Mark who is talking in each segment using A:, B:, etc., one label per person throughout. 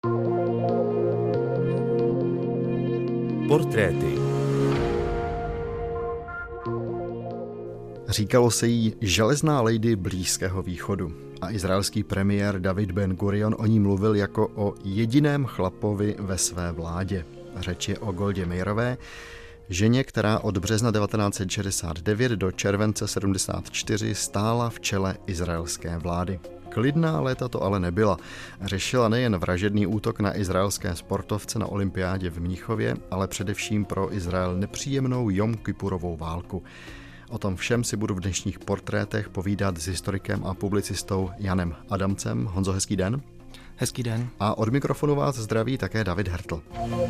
A: Portréty.
B: Říkalo se jí železná lady Blízkého východu a izraelský premiér David Ben Gurion o ní mluvil jako o jediném chlapovi ve své vládě. Řeč je o Goldě Meirové, ženě, která od března 1969 do července 1974 stála v čele izraelské vlády. Klidná léta to ale nebyla. Řešila nejen vražedný útok na izraelské sportovce na olympiádě v Mnichově, ale především pro Izrael nepříjemnou Jom Kipurovou válku. O tom všem si budu v dnešních portrétech povídat s historikem a publicistou Janem Adamcem. Honzo, hezký den.
C: Hezký den.
B: A od mikrofonu vás zdraví také David Hertl.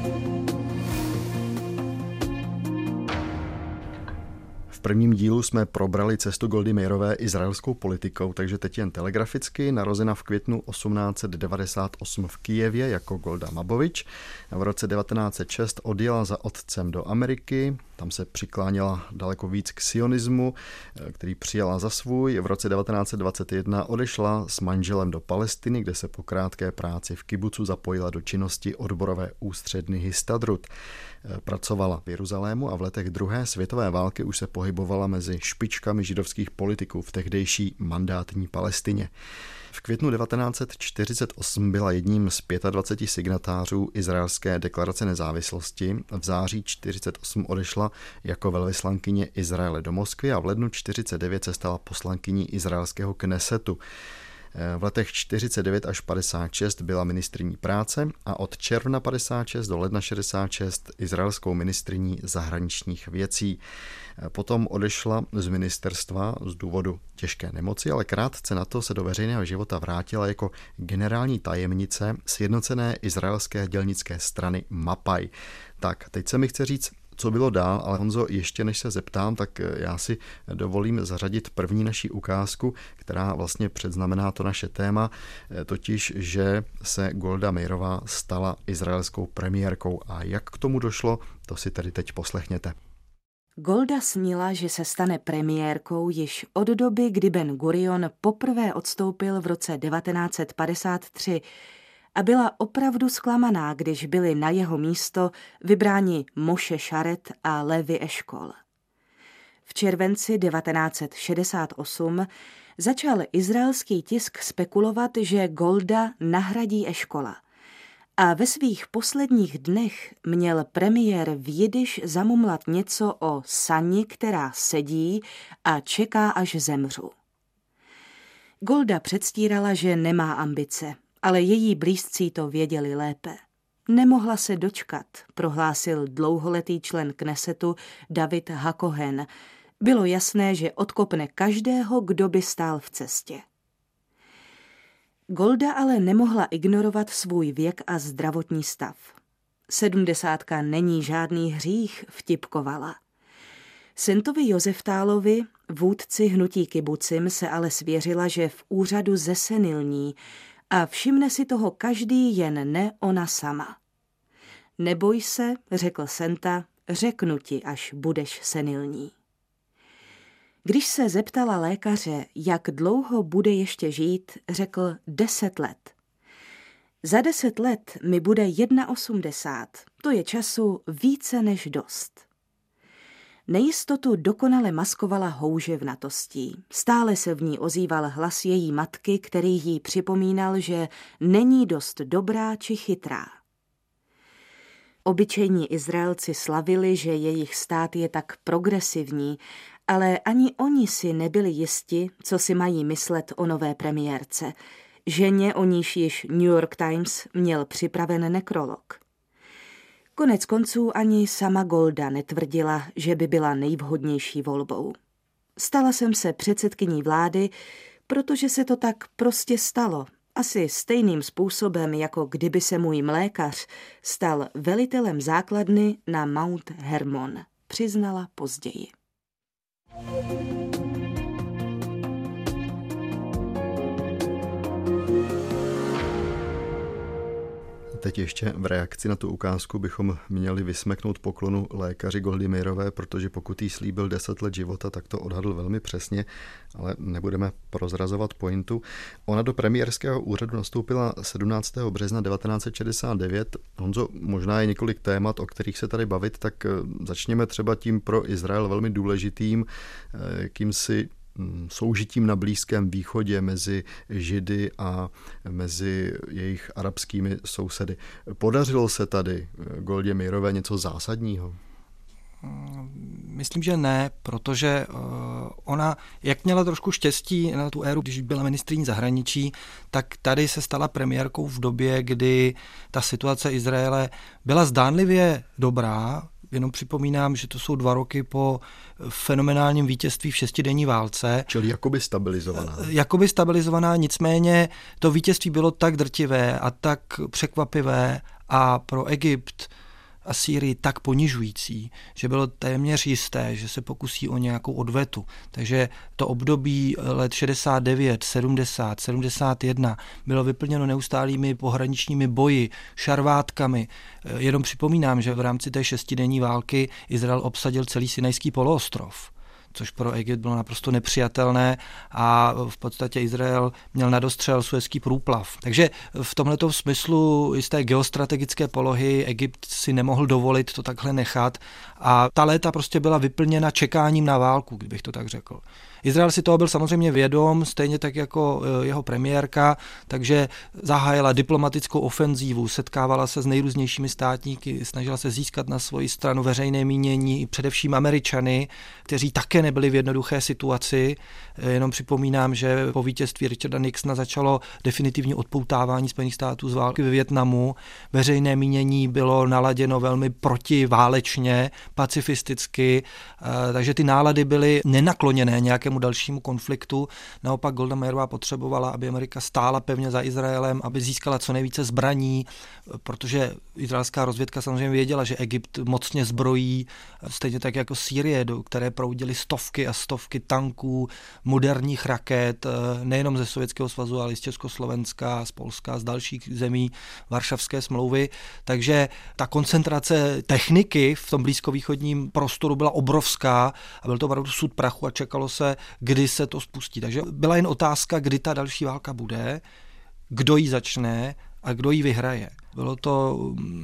B: V prvním dílu jsme probrali cestu Goldy Meirové izraelskou politikou, takže teď jen telegraficky. Narozena v květnu 1898 v Kyjevě jako Golda Mabovič. V roce 1906 odjela za otcem do Ameriky. Tam se přikláněla daleko víc k sionismu, který přijala za svůj. V roce 1921 odešla s manželem do Palestiny, kde se po krátké práci v kibucu zapojila do činnosti odborové ústředny Histadrut. Pracovala v Jeruzalému a v letech druhé světové války už se pohybovala mezi špičkami židovských politiků v tehdejší mandátní Palestině. V květnu 1948 byla jedním z 25 signatářů izraelské deklarace nezávislosti. V září 1948 odešla jako velvyslankyně Izraele do Moskvy a v lednu 1949 se stala poslankyní izraelského Knesetu. V letech 49 až 56 byla ministryní práce a od června 56 do ledna 66 izraelskou ministryní zahraničních věcí. Potom odešla z ministerstva z důvodu těžké nemoci, ale krátce na to se do veřejného života vrátila jako generální tajemnice Sjednocené izraelské dělnické strany Mapaj. Tak, teď se mi chce říct, co bylo dál, ale Honzo, ještě než se zeptám, tak já si dovolím zařadit první naší ukázku, která vlastně předznamená to naše téma, totiž, že se Golda Meirová stala izraelskou premiérkou. A jak k tomu došlo, to si tedy teď poslechněte.
D: Golda snila, že se stane premiérkou již od doby, kdy Ben Gurion poprvé odstoupil v roce 1953 a byla opravdu zklamaná, když byli na jeho místo vybráni Moshe Šaret a Levi Eškol. V červenci 1968 začal izraelský tisk spekulovat, že Golda nahradí Eškola. A ve svých posledních dnech měl premiér v jidiš zamumlat něco o sani, která sedí a čeká, až zemřu. Golda předstírala, že nemá ambice, ale její blízcí to věděli lépe. Nemohla se dočkat, prohlásil dlouholetý člen Knesetu David Hakohen. Bylo jasné, že odkopne každého, kdo by stál v cestě. Golda ale nemohla ignorovat svůj věk a zdravotní stav. 70 není žádný hřích, vtipkovala. Sentovi Joseftálovi, vůdci hnutí kibucim, se ale svěřila, že v úřadu zesenilní a všimne si toho každý, jen ne ona sama. Neboj se, řekl Senta, řeknu ti, až budeš senilní. Když se zeptala lékaře, jak dlouho bude ještě žít, řekl 10 let. Za 10 let mi bude 81, to je času více než dost. Nejistotu dokonale maskovala houževnatostí. Stále se v ní ozýval hlas její matky, který jí připomínal, že není dost dobrá či chytrá. Obyčejní Izraelci slavili, že jejich stát je tak progresivní, ale ani oni si nebyli jisti, co si mají myslet o nové premiérce. Ženě, o níž již New York Times měl připraven nekrolog. Konec konců ani sama Golda netvrdila, že by byla nejvhodnější volbou. Stala jsem se předsedkyní vlády, protože se to tak prostě stalo. Asi stejným způsobem, jako kdyby se můj mlékař stal velitelem základny na Mount Hermon, přiznala později.
B: Teď ještě v reakci na tu ukázku bychom měli vysmeknout poklonu lékaři Goldy Meirové, protože pokud jí slíbil 10 let života, tak to odhadl velmi přesně, ale nebudeme prozrazovat pointu. Ona do premiérského úřadu nastoupila 17. března 1969. Honzo, možná je několik témat, o kterých se tady bavit, tak začněme třeba tím pro Izrael velmi důležitým, jakýmsi soužitím na Blízkém východě mezi Židy a mezi jejich arabskými sousedy. Podařilo se tady Goldě Meirové něco zásadního?
A: Myslím, že ne, protože ona, jak měla trošku štěstí na tu éru, když byla ministryní zahraničí, tak tady se stala premiérkou v době, kdy ta situace Izraele byla zdánlivě dobrá. Jenom připomínám, že to jsou 2 roky po fenomenálním vítězství v 6denní válce.
B: Čili jakoby stabilizovaná.
A: Jakoby stabilizovaná, nicméně to vítězství bylo tak drtivé a tak překvapivé a pro Egypt a Sýrii tak ponižující, že bylo téměř jisté, že se pokusí o nějakou odvetu. Takže to období let 69, 70, 71 bylo vyplněno neustálými pohraničními boji, šarvátkami. Jenom připomínám, že v rámci té 6denní války Izrael obsadil celý Sinajský poloostrov, což pro Egypt bylo naprosto nepřijatelné a v podstatě Izrael měl nadostřel Suezský průplav. Takže v tomhletom smyslu i z té geostrategické polohy Egypt si nemohl dovolit to takhle nechat a ta léta prostě byla vyplněna čekáním na válku, kdybych to tak řekl. Izrael si toho byl samozřejmě vědom, stejně tak jako jeho premiérka, takže zahájila diplomatickou ofenzívu, setkávala se s nejrůznějšími státníky, snažila se získat na svoji stranu veřejné mínění, především Američany, kteří také nebyli v jednoduché situaci. Jenom připomínám, že po vítězství Richarda Nixona začalo definitivní odpoutávání Spojených států z války ve Vietnamu. Veřejné mínění bylo naladěno velmi protiválečně, pacifisticky, takže ty nálady byly nenakloněné nějakému dalšímu konfliktu. Naopak Golda Meirová potřebovala, aby Amerika stála pevně za Izraelem, aby získala co nejvíce zbraní, protože izraelská rozvědka samozřejmě věděla, že Egypt mocně zbrojí, stejně tak jako Sýrie, do které proudily stovky a stovky tanků, moderních raket, nejenom ze Sovětského svazu, ale i z Československa, z Polska, z dalších zemí Varšavské smlouvy. Takže ta koncentrace techniky v tom blízkovýchodním prostoru byla obrovská a byl to opravdu sud prachu a čekalo se, kdy se to spustí. Takže byla jen otázka, kdy ta další válka bude, kdo ji začne a kdo ji vyhraje. Bylo to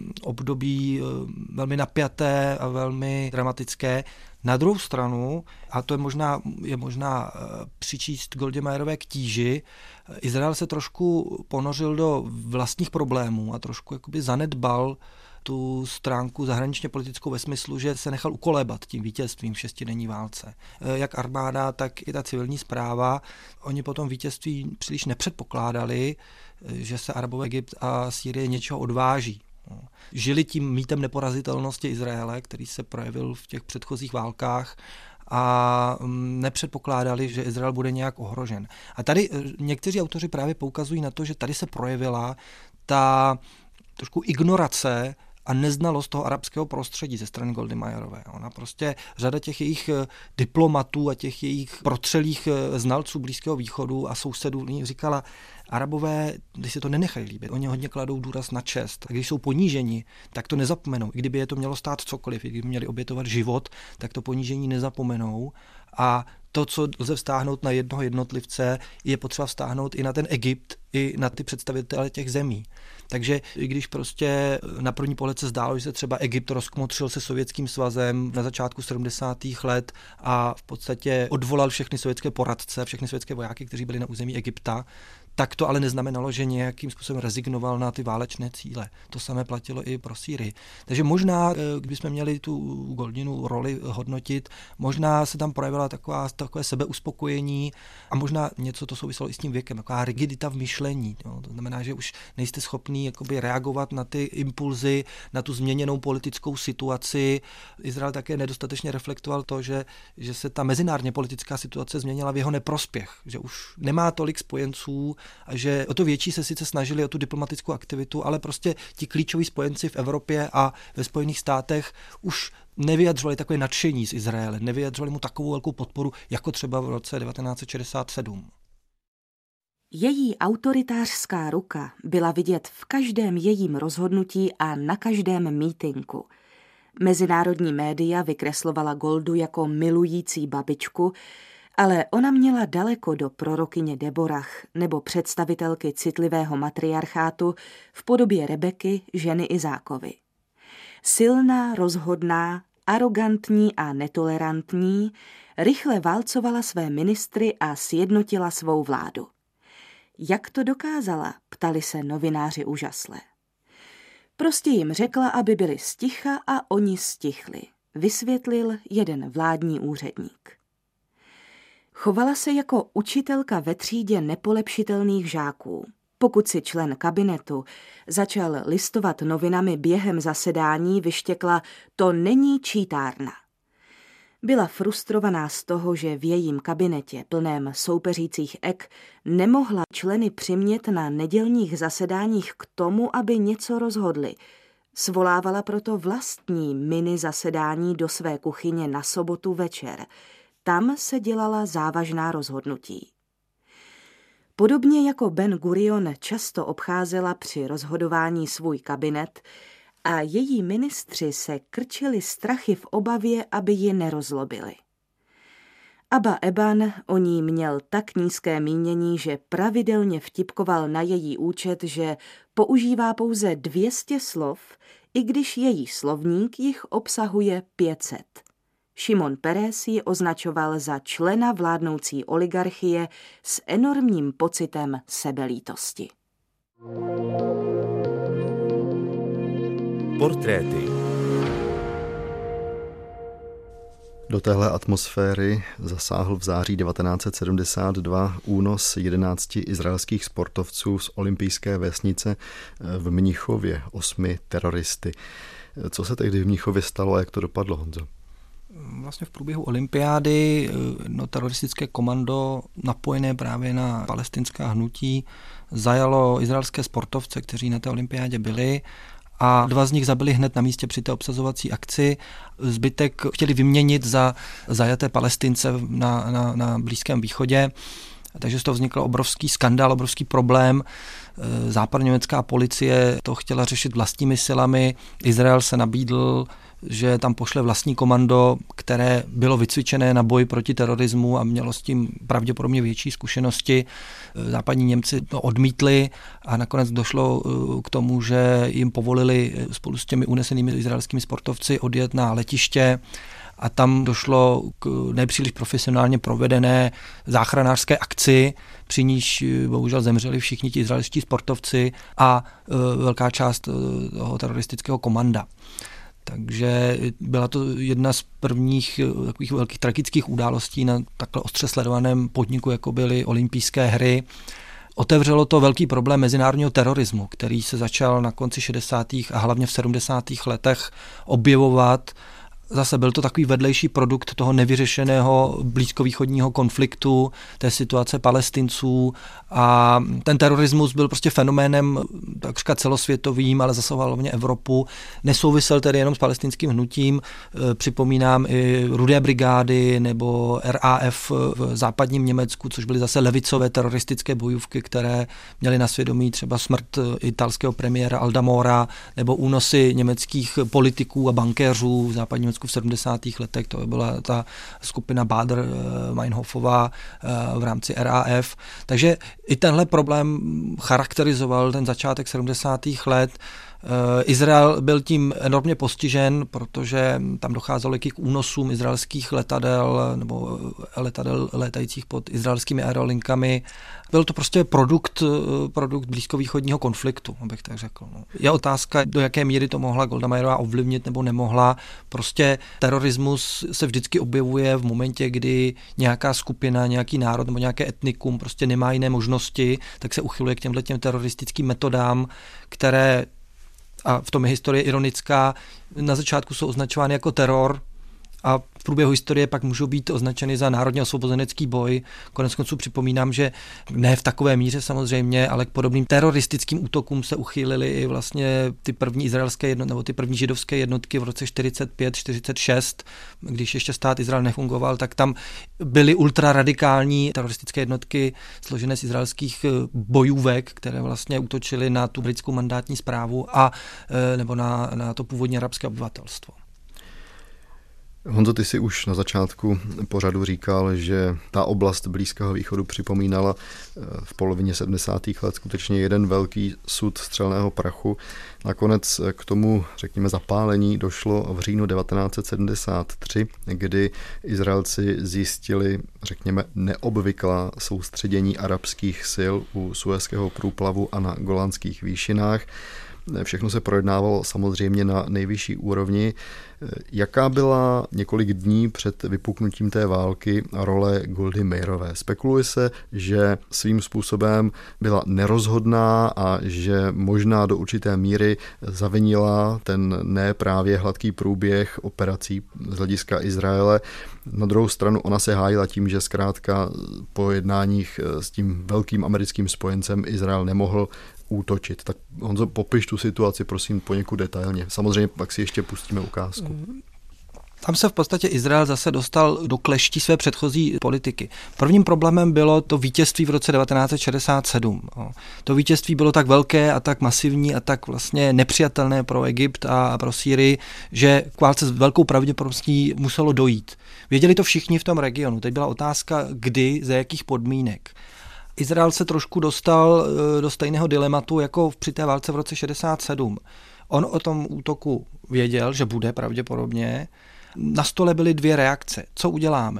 A: období velmi napjaté a velmi dramatické. Na druhou stranu, a to je možná přičíst Goldě Meirové k tíži, Izrael se trošku ponořil do vlastních problémů a trošku jakoby zanedbal tu stránku zahraničně politickou ve smyslu, že se nechal ukolébat tím vítězstvím v 6denní válce. Jak armáda, tak i ta civilní správa, oni po tom vítězství příliš nepředpokládali, že se Arabové, Egypt a Sýrie něčeho odváží. Žili tím mýtem neporazitelnosti Izraele, který se projevil v těch předchozích válkách a nepředpokládali, že Izrael bude nějak ohrožen. A tady někteří autoři právě poukazují na to, že tady se projevila ta trošku ignorace a neznalost toho arabského prostředí ze strany Goldy Meirové. Ona prostě řada těch jejich diplomatů a těch jejich protřelých znalců Blízkého východu a sousedů říkala, Arabové, když se to nenechají líbit, oni hodně kladou důraz na čest. A když jsou poníženi, tak to nezapomenou. I kdyby je to mělo stát cokoliv, i kdyby měli obětovat život, tak to ponížení nezapomenou. A to, co lze vztáhnout na jednoho jednotlivce, je potřeba vztáhnout i na ten Egypt, i na ty představitele těch zemí. Takže i když prostě na první pohled se zdálo, že se třeba Egypt rozkmotřil se Sovětským svazem na začátku 70. let a v podstatě odvolal všechny sovětské poradce, všechny sovětské vojáky, kteří byli na území Egypta, tak to ale neznamenalo, že nějakým způsobem rezignoval na ty válečné cíle. To samé platilo i pro Sýrii. Takže možná, kdybychom měli tu Goldinu roli hodnotit, možná se tam projevila takové sebeuspokojení a možná něco to souviselo i s tím věkem, taková rigidita v myšlení. Jo. To znamená, že už nejste schopný jakoby reagovat na ty impulzy, na tu změněnou politickou situaci. Izrael také nedostatečně reflektoval to, že se ta mezinárodně politická situace změnila v jeho neprospěch, že už nemá tolik spojenců a že o to větší se sice snažili o tu diplomatickou aktivitu, ale prostě ti klíčoví spojenci v Evropě a ve Spojených státech už nevyjadřovali takové nadšení z Izraele, nevyjadřovali mu takovou velkou podporu, jako třeba v roce 1967.
D: Její autoritářská ruka byla vidět v každém jejím rozhodnutí a na každém mítinku. Mezinárodní média vykreslovala Goldu jako milující babičku, ale ona měla daleko do prorokyně Deborah nebo představitelky citlivého matriarchátu v podobě Rebeky, ženy Izákovy. Silná, rozhodná, arogantní a netolerantní, rychle válcovala své ministry a sjednotila svou vládu. Jak to dokázala, ptali se novináři úžasle. Prostě jim řekla, aby byli sticha a oni stichli, vysvětlil jeden vládní úředník. Chovala se jako učitelka ve třídě nepolepšitelných žáků. Pokud si člen kabinetu začal listovat novinami během zasedání, vyštěkla: to není čítárna. Byla frustrovaná z toho, že v jejím kabinetě plném soupeřících ek nemohla členy přimět na nedělních zasedáních k tomu, aby něco rozhodli. Svolávala proto vlastní mini zasedání do své kuchyně na sobotu večer. Tam se dělala závažná rozhodnutí. Podobně jako Ben Gurion často obcházela při rozhodování svůj kabinet a její ministři se krčili strachy v obavě, aby ji nerozlobili. Abba Eban o ní měl tak nízké mínění, že pravidelně vtipkoval na její účet, že používá pouze 200 slov, i když její slovník jich obsahuje 500. Šimon Peres ji označoval za člena vládnoucí oligarchie s enormním pocitem sebelítosti.
C: Portréty.
B: Do téhle atmosféry zasáhl v září 1972 únos 11 izraelských sportovců z olympijské vesnice v Mnichově 8 teroristy. Co se tehdy v Mnichově stalo a jak to dopadlo, Honzo?
A: Vlastně v průběhu olympiády teroristické komando napojené právě na palestinská hnutí zajalo izraelské sportovce, kteří na té olympiádě byli, a 2 z nich zabili hned na místě při té obsazovací akci. Zbytek chtěli vyměnit za zajaté Palestince na Blízkém východě. Takže z toho vznikl obrovský skandál, obrovský problém. Západněmecká policie to chtěla řešit vlastními silami. Izrael se nabídl, že tam pošle vlastní komando, které bylo vycvičené na boj proti terorismu a mělo s tím pravděpodobně větší zkušenosti. Západní Němci to odmítli a nakonec došlo k tomu, že jim povolili spolu s těmi unesenými izraelskými sportovci odjet na letiště a tam došlo k nepříliš profesionálně provedené záchranářské akci, při níž bohužel zemřeli všichni ti izraelští sportovci a velká část toho teroristického komanda. Takže byla to jedna z prvních takových velkých tragických událostí na takhle ostře sledovaném podniku, jako byly olympijské hry. Otevřelo to velký problém mezinárodního terorismu, který se začal na konci 60. a hlavně v 70. letech objevovat. Zase byl to takový vedlejší produkt toho nevyřešeného blízkovýchodního konfliktu, té situace Palestinců, a ten terorismus byl prostě fenoménem takřka celosvětovým, ale zasahoval hlavně Evropu. Nesouvisel tedy jenom s palestinským hnutím, připomínám i Rudé brigády nebo RAF v západním Německu, což byly zase levicové teroristické bojůvky, které měly na svědomí třeba smrt italského premiéra Aldamora nebo únosy německých politiků a bankéřů v západním v 70. letech, to byla ta skupina Baader-Meinhofová v rámci RAF. Takže i tenhle problém charakterizoval ten začátek 70. let. Izrael byl tím enormně postižen, protože tam docházelo k únosům izraelských letadel nebo letadel létajících pod izraelskými aerolinkami. Byl to prostě produkt blízkovýchodního konfliktu, abych tak řekl. Je otázka, do jaké míry to mohla Golda Meírová ovlivnit nebo nemohla. Prostě terorismus se vždycky objevuje v momentě, kdy nějaká skupina, nějaký národ nebo nějaké etnikum prostě nemá jiné možnosti, tak se uchyluje k těmto teroristickým metodám, které, a v tom je historie ironická, na začátku jsou označovány jako teror a v průběhu historie pak můžou být označeny za národně osvobozenecký boj. Koneckonců připomínám, že ne v takové míře samozřejmě, ale k podobným teroristickým útokům se uchýlily i vlastně ty první izraelské jednotky, nebo ty první židovské jednotky v roce 45-46, když ještě stát Izrael nefungoval, tak tam byly ultraradikální teroristické jednotky složené z izraelských bojůvek, které vlastně útočily na tu britskou mandátní správu a nebo na to původně arabské obyvatelstvo.
B: Honzo, ty si už na začátku pořadu říkal, že ta oblast Blízkého východu připomínala v polovině 70. let skutečně jeden velký sud střelného prachu. Nakonec k tomu, řekněme, zapálení došlo v říjnu 1973, kdy Izraelci zjistili, řekněme, neobvyklá soustředění arabských sil u Suezského průplavu a na Golanských výšinách. Všechno se projednávalo samozřejmě na nejvyšší úrovni. Jaká byla několik dní před vypuknutím té války role Goldy Meirové? Spekuluje se, že svým způsobem byla nerozhodná a že možná do určité míry zavinila ten ne právě hladký průběh operací z hlediska Izraele. Na druhou stranu ona se hájila tím, že zkrátka po jednáních s tím velkým americkým spojencem Izrael nemohl útočit. Tak Honzo, popiš tu situaci, prosím, poněkud detailně. Samozřejmě pak si ještě pustíme ukázku.
A: Tam se v podstatě Izrael zase dostal do kleští své předchozí politiky. Prvním problémem bylo to vítězství v roce 1967. To vítězství bylo tak velké a tak masivní a tak vlastně nepřijatelné pro Egypt a pro Sýrii, že k válce s velkou pravděpodobností muselo dojít. Věděli to všichni v tom regionu. Teď byla otázka, kdy, za jakých podmínek. Izrael se trošku dostal do stejného dilematu jako při té válce v roce 67. On o tom útoku věděl, že bude pravděpodobně. Na stole byly dvě reakce. Co uděláme?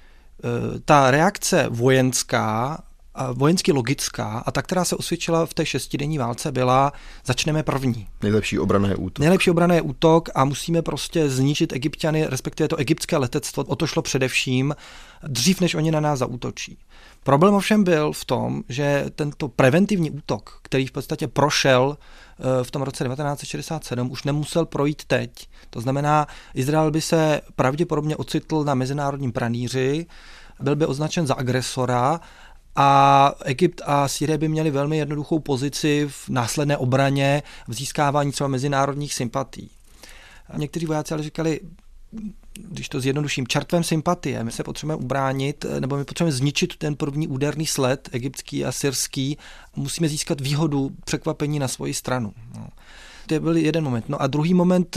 A: Ta reakce vojenská, vojensky logická a ta, která se osvědčila v té šestidenní válce, byla začneme první.
B: Nejlepší obrana je útok.
A: Nejlepší obrana je útok a musíme prostě zničit Egypťany, respektive to egyptské letectvo. O to šlo především dřív, než oni na nás zaútočí. Problém ovšem byl v tom, že tento preventivní útok, který v podstatě prošel v tom roce 1967, už nemusel projít teď. To znamená, Izrael by se pravděpodobně ocitl na mezinárodním pranýři, byl by označen za agresora a Egypt a Sýrie by měli velmi jednoduchou pozici v následné obraně, v získávání třeba mezinárodních sympatií. A někteří vojáci ale říkali, když to zjednoduším, čertvem sympatie, my se potřebujeme ubránit, nebo my potřebujeme zničit ten první úderný sled, egyptský a syrský, musíme získat výhodu, překvapení na svoji stranu. No. To byl jeden moment. No a druhý moment,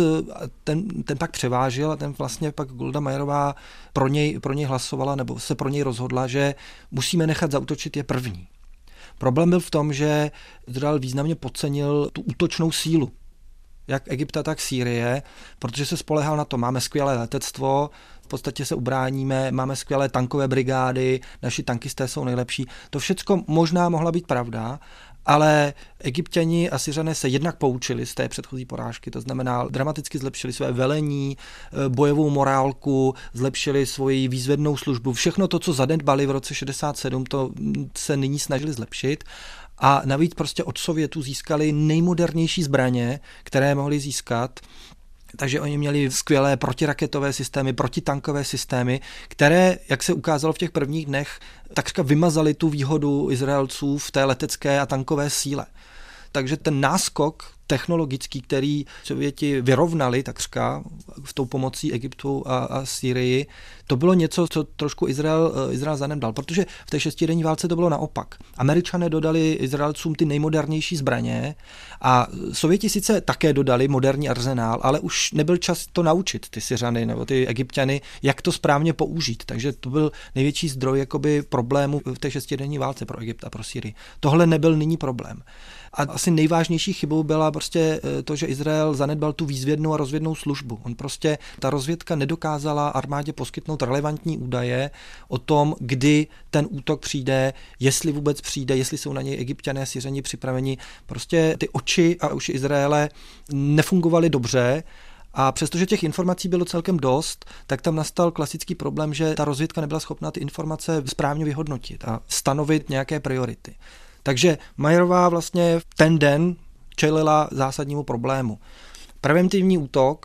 A: ten pak převážil a ten vlastně pak Golda Meirová pro něj hlasovala, nebo se pro něj rozhodla, že musíme nechat zaútočit je první. Problém byl v tom, že Izrael významně podcenil tu útočnou sílu, jak Egypta, tak Sýrie, protože se spolehal na to, máme skvělé letectvo, v podstatě se ubráníme, máme skvělé tankové brigády, naši tankisté jsou nejlepší. To všecko možná mohla být pravda, ale Egypťani a Syřané se jednak poučili z té předchozí porážky, to znamená dramaticky zlepšili své velení, bojovou morálku, zlepšili svoji výzvednou službu. Všechno to, co zanedbali v roce 67, to se nyní snažili zlepšit. A navíc prostě od Sovětů získali nejmodernější zbraně, které mohli získat. Takže oni měli skvělé protiraketové systémy, protitankové systémy, které, jak se ukázalo v těch prvních dnech, takřka vymazaly tu výhodu Izraelců v té letecké a tankové síle. Takže ten náskok technologický, který Sověti vyrovnali takřka v tou pomocí Egyptu a Sýrii, to bylo něco, co trošku Izrael zanedbal, protože v té šestidenní válce to bylo naopak. Američané dodali Izraelcům ty nejmodernější zbraně a Sověti sice také dodali moderní arzenál, ale už nebyl čas to naučit, ty Syřany nebo ty Egypťany, jak to správně použít. Takže to byl největší zdroj jakoby problému v té šestidenní válce pro Egypt a pro Sýrii. Tohle nebyl nyní problém. A asi nejvážnější chybou byla prostě to, že Izrael zanedbal tu výzvědnou a rozvědnou službu. On prostě, ta rozvědka nedokázala armádě poskytnout relevantní údaje o tom, kdy ten útok přijde, jestli vůbec přijde, jestli jsou na něj Egypťané a Syřani připraveni. Prostě ty oči a uši Izraele nefungovaly dobře. A přestože těch informací bylo celkem dost, tak tam nastal klasický problém, že ta rozvědka nebyla schopná ty informace správně vyhodnotit a stanovit nějaké priority. Takže Meirová vlastně v ten den čelila zásadnímu problému. Preventivní útok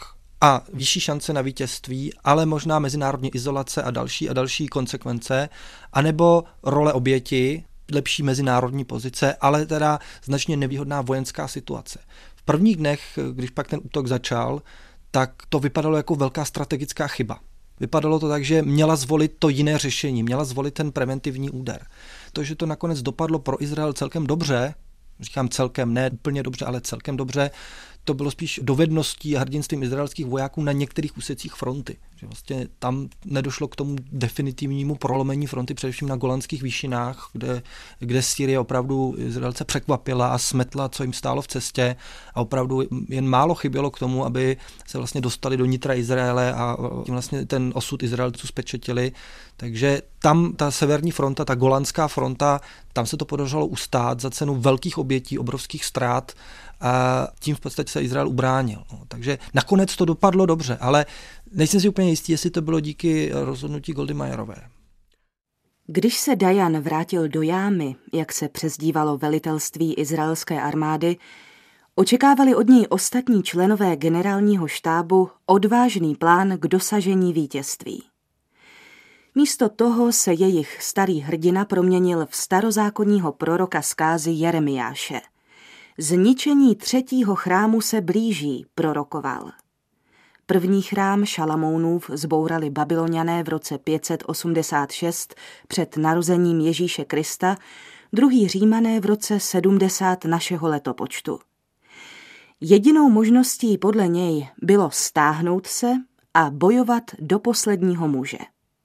A: a vyšší šance na vítězství, ale možná mezinárodní izolace a další konsekvence, anebo role oběti, lepší mezinárodní pozice, ale teda značně nevýhodná vojenská situace. V prvních dnech, když pak ten útok začal, tak to vypadalo jako velká strategická chyba. Vypadalo to tak, že měla zvolit to jiné řešení, měla zvolit ten preventivní úder. To, že to nakonec dopadlo pro Izrael celkem dobře, říkám celkem, ne úplně dobře, ale celkem dobře, to bylo spíš dovedností a hrdinstvím izraelských vojáků na některých úsecích fronty. Že vlastně tam nedošlo k tomu definitivnímu prolomení fronty, především na Golanských výšinách, kde Sýrie opravdu Izraelce překvapila a smetla, co jim stálo v cestě, a opravdu jen málo chybělo k tomu, aby se vlastně dostali do nitra Izraele a tím vlastně ten osud Izraelců zpečetili. Takže tam ta severní fronta, ta Golanská fronta, tam se to podařilo ustát za cenu velkých obětí, obrovských ztrát, a tím v podstatě se Izrael ubránil. Takže nakonec to dopadlo dobře, ale nejsem si úplně jistý, jestli to bylo díky rozhodnutí Goldy Meirové.
D: Když se Dayan vrátil do jámy, jak se přezdívalo velitelství izraelské armády, očekávali od něj ostatní členové generálního štábu odvážný plán k dosažení vítězství. Místo toho se jejich starý hrdina proměnil v starozákonního proroka zkázy Jeremiáše. Zničení 3. chrámu se blíží, prorokoval. První chrám Šalamounův zbourali Babyloniané v roce 586 před narozením Ježíše Krista, druhý Římané v roce 70 našeho letopočtu. Jedinou možností podle něj bylo stáhnout se a bojovat do posledního muže.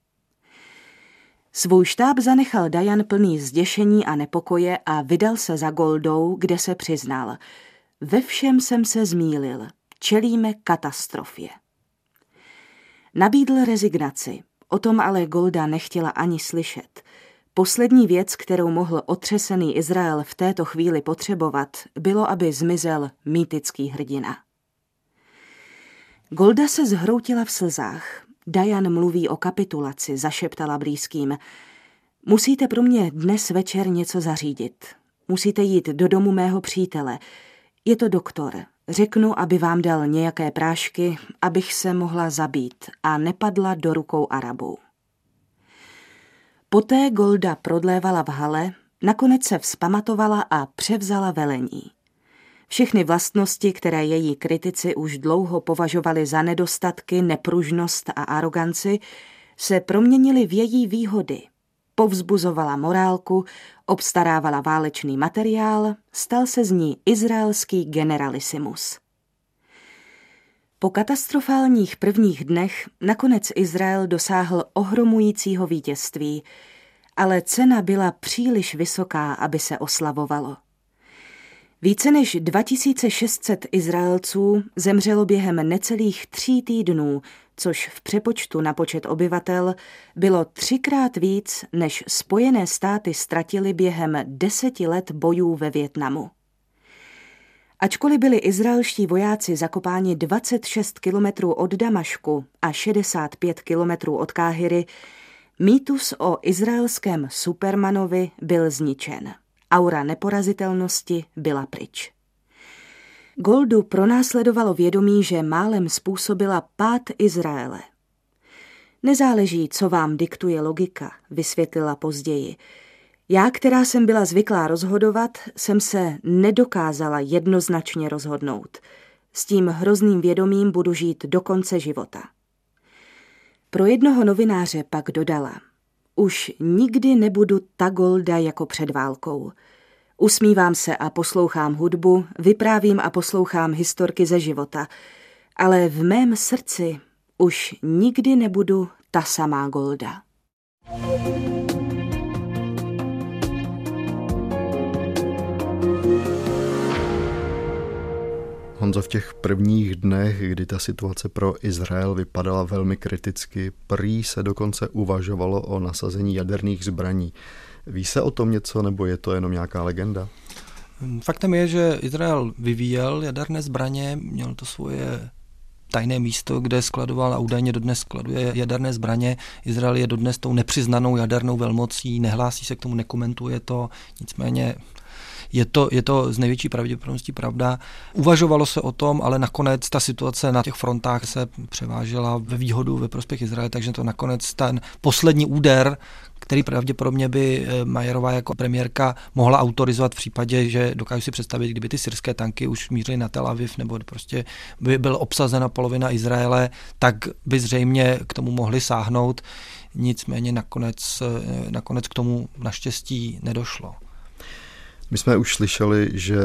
D: Svůj štáb zanechal Dayan plný zděšení a nepokoje a vydal se za Goldou, kde se přiznal: ve všem jsem se zmýlil, čelíme katastrofě. Nabídl rezignaci, o tom ale Golda nechtěla ani slyšet. Poslední věc, kterou mohl otřesený Izrael v této chvíli potřebovat, bylo, aby zmizel mýtický hrdina. Golda se zhroutila v slzách. Dayan mluví o kapitulaci, zašeptala blízkým. Musíte pro mě dnes večer něco zařídit. Musíte jít do domu mého přítele. Je to doktor. Řeknu, aby vám dal nějaké prášky, abych se mohla zabít a nepadla do rukou Arabů. Poté Golda prodlévala v hale, nakonec se vzpamatovala a převzala velení. Všechny vlastnosti, které její kritici už dlouho považovali za nedostatky, nepružnost a aroganci, se proměnily v její výhody. Povzbuzovala morálku, obstarávala válečný materiál, stal se z ní izraelský generalisimus. Po katastrofálních prvních dnech nakonec Izrael dosáhl ohromujícího vítězství, ale cena byla příliš vysoká, aby se oslavovalo. Více než 2600 Izraelců zemřelo během necelých 3 týdnů, což v přepočtu na počet obyvatel bylo 3krát víc, než Spojené státy ztratily během 10 let bojů ve Vietnamu. Ačkoliv byli izraelští vojáci zakopáni 26 kilometrů od Damašku a 65 kilometrů od Káhiry, mýtus o izraelském supermanovi byl zničen. Aura neporazitelnosti byla pryč. Goldu pronásledovalo vědomí, že málem způsobila pád Izraele. Nezáleží, co vám diktuje logika, vysvětlila později. Já, která jsem byla zvyklá rozhodovat, jsem se nedokázala jednoznačně rozhodnout. S tím hrozným vědomím budu žít do konce života. Pro jednoho novináře pak dodala: už nikdy nebudu ta Golda jako před válkou. Usmívám se a poslouchám hudbu, vyprávím a poslouchám historky ze života, ale v mém srdci už nikdy nebudu ta samá Golda.
B: Honzo, v těch prvních dnech, kdy ta situace pro Izrael vypadala velmi kriticky, prý se dokonce uvažovalo o nasazení jaderných zbraní. Ví se o tom něco, nebo je to jenom nějaká legenda?
A: Faktem je, že Izrael vyvíjel jaderné zbraně, měl to svoje tajné místo, kde skladoval a údajně dodnes skladuje jaderné zbraně. Izrael je dodnes tou nepřiznanou jadernou velmocí, nehlásí se k tomu, nekomentuje to, nicméně je to z největší pravděpodobností pravda. Uvažovalo se o tom, ale nakonec ta situace na těch frontách se převážela ve výhodu ve prospěch Izraele, takže to nakonec ten poslední úder, který pravděpodobně by Majerová jako premiérka mohla autorizovat v případě, že dokážu si představit, kdyby ty syrské tanky už mířily na Tel Aviv nebo prostě by byla obsazena polovina Izraele, tak by zřejmě k tomu mohli sáhnout. Nicméně nakonec k tomu naštěstí nedošlo.
B: My jsme už slyšeli, že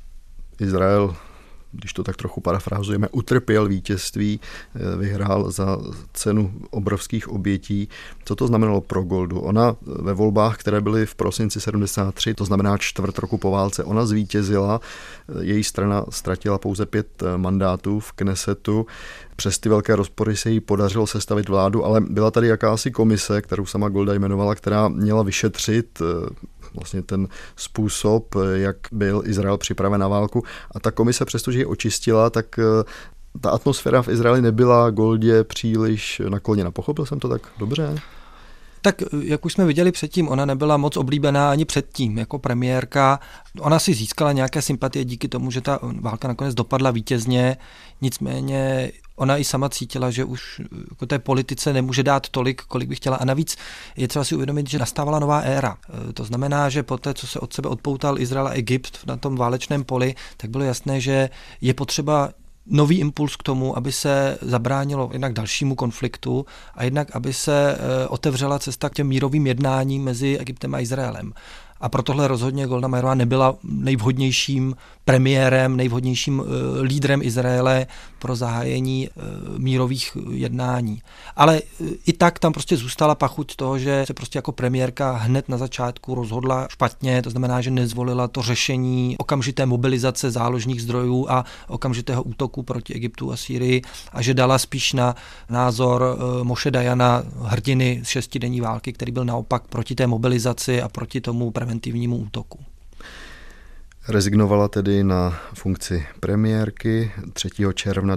B: Izrael, když to tak trochu parafrázujeme, utrpěl vítězství, vyhrál za cenu obrovských obětí. Co to znamenalo pro Goldu? Ona ve volbách, které byly v prosinci 73, to znamená čtvrt roku po válce, ona zvítězila, její strana ztratila pouze 5 mandátů v Knesetu. Přes ty velké rozpory se jí podařilo sestavit vládu, ale byla tady jakási komise, kterou sama Golda jmenovala, která měla vyšetřit vlastně ten způsob, jak byl Izrael připraven na válku. A ta komise, přestože ji očistila, tak ta atmosféra v Izraeli nebyla Goldě příliš nakloněna. Pochopil jsem to tak dobře?
A: Tak jak už jsme viděli předtím, ona nebyla moc oblíbená ani předtím jako premiérka. Ona si získala nějaké sympatie díky tomu, že ta válka nakonec dopadla vítězně, nicméně ona i sama cítila, že už jako té politice nemůže dát tolik, kolik by chtěla. A navíc je třeba si uvědomit, že nastávala nová éra. To znamená, že poté, co se od sebe odpoutal Izrael a Egypt na tom válečném poli, tak bylo jasné, že je potřeba nový impuls k tomu, aby se zabránilo jednak dalšímu konfliktu a jednak, aby se otevřela cesta k těm mírovým jednáním mezi Egyptem a Izraelem. A pro tohle rozhodně Golda Meírová nebyla nejvhodnějším premiérem, nejvhodnějším lídrem Izraele pro zahájení mírových jednání. Ale i tak tam prostě zůstala pachuť toho, že se prostě jako premiérka hned na začátku rozhodla špatně, to znamená, že nezvolila to řešení okamžité mobilizace záložních zdrojů a okamžitého útoku proti Egyptu a Sýrii a že dala spíš na názor Moše Dajana, hrdiny z 6denní války, který byl naopak proti té mobilizaci a proti tomu preventivnímu útoku.
B: Rezignovala tedy na funkci premiérky. 3. června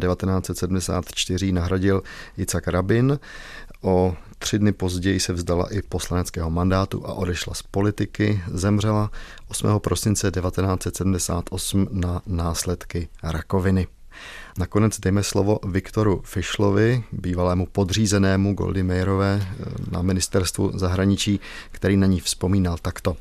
B: 1974 nahradil Jicak Rabin. O 3 dny později se vzdala i poslaneckého mandátu a odešla z politiky. Zemřela 8. prosince 1978 na následky rakoviny. Nakonec dejme slovo Viktoru Fischlovi, bývalému podřízenému Goldy Meirové na ministerstvu zahraničí, který na ní vzpomínal takto.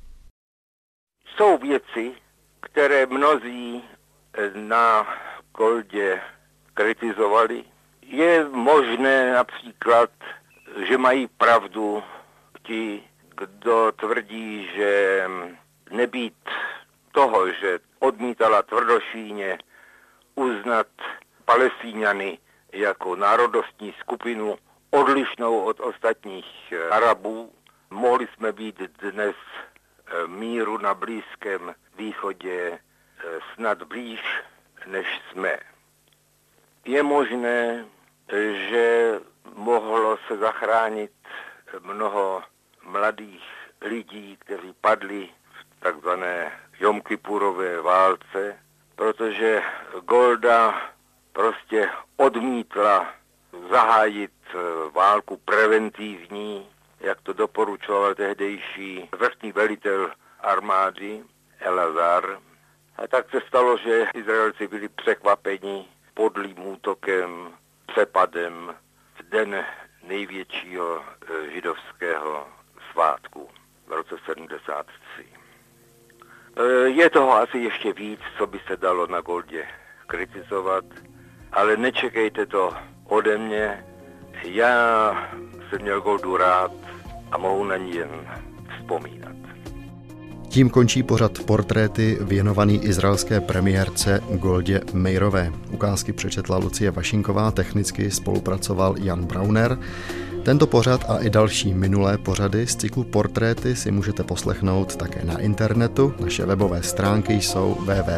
C: Jsou věci, které mnozí na Goldě kritizovali. Je možné například, že mají pravdu ti, kdo tvrdí, že nebýt toho, že odmítala tvrdošíjně uznat Palestíňany jako národnostní skupinu odlišnou od ostatních Arabů, mohli jsme být dnes míru na Blízkém východě snad blíž, než jsme. Je možné, že mohlo se zachránit mnoho mladých lidí, kteří padli v takzvané Jom Kipurové válce, protože Golda prostě odmítla zahájit válku preventivní, jak to doporučoval tehdejší vrchní velitel armády Elazar. A tak se stalo, že Izraelci byli překvapeni podlým útokem, přepadem v den největšího židovského svátku v roce 73. Je toho asi ještě víc, co by se dalo na Goldě kritizovat, ale nečekejte to ode mě. Já jsem měl Goldu rád a mohu na ní jen vzpomínat.
B: Tím končí pořad Portréty věnovaný izraelské premiérce Goldě Meirové. Ukázky přečetla Lucie Vašinková, technicky spolupracoval Jan Brauner. Tento pořad a i další minulé pořady z cyklu Portréty si můžete poslechnout také na internetu. Naše webové stránky jsou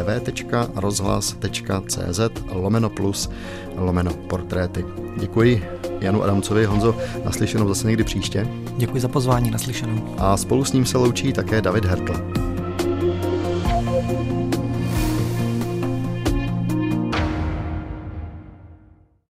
B: www.rozhlas.cz/plus/portréty. Děkuji Janu Adamcovi. Honzo, naslyšenou zase někdy příště.
A: Děkuji za pozvání, naslyšenou.
B: A spolu s ním se loučí také David Hertl.